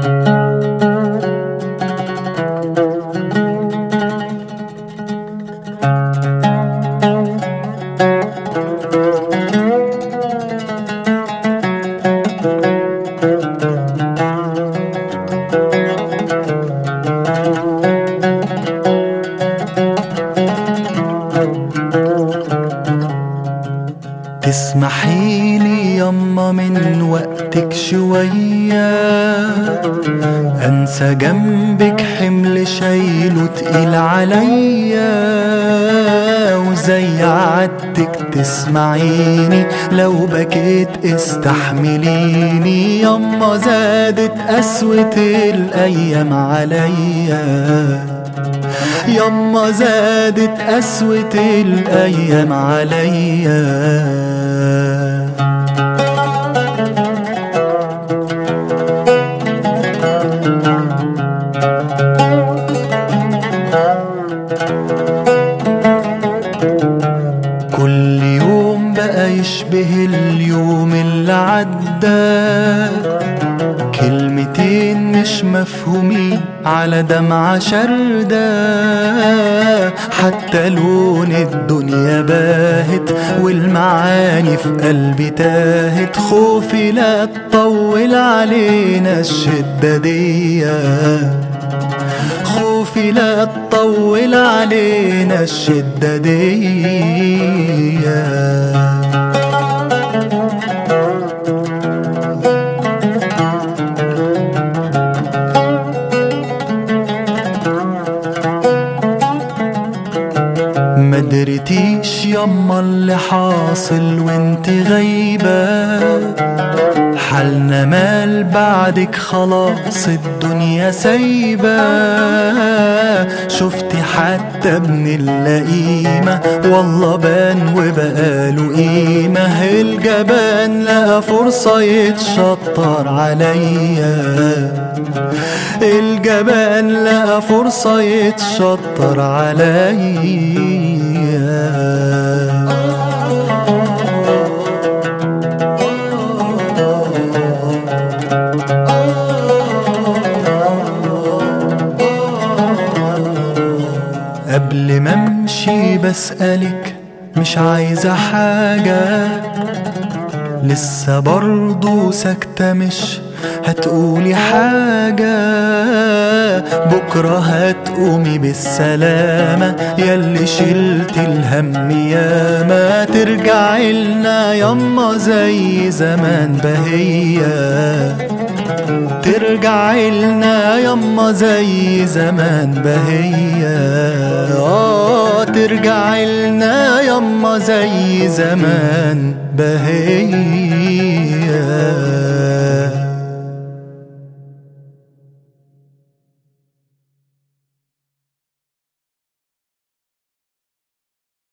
تسمحيلي يما من وقتك شوية أنسى جنبك حمل شايله تقيل عليا، وزي عادتك تسمعيني لو بكيت استحمليني. يما زادت قسوة الأيام عليا، يما زادت قسوة الأيام عليا. كل يوم بقى يشبه اليوم اللي عدى، كلمتين مش مفهومين على دمعة شردة، حتى لون الدنيا باهت والمعاني في قلبي تاهت. خوفي لا تطول علينا الشدة دي، خوفي لا تطول علينا الشدة دي. مدرتيش يما اللي حاصل وانت غايبة، حالنا مال بعدك خلاص الدنيا سايبة. شفتي حتى ابن اللئيمة والله بان وبقاله قيمة، الجبان لقى فرصة يتشطر عليا، الجبان لقى فرصة يتشطر عليا. قبل ما امشي بسألك مش عايزة حاجة، لسه برضو ساكتة مش هتقولي حاجة. بكرة هتقومي بالسلامة ياللي شلت الهم ياما، ترجعي لنا يما زي زمان بهية، ترجعي لنا يما زي زمان بهية. ترجعي لنا يما زي زمان بهية.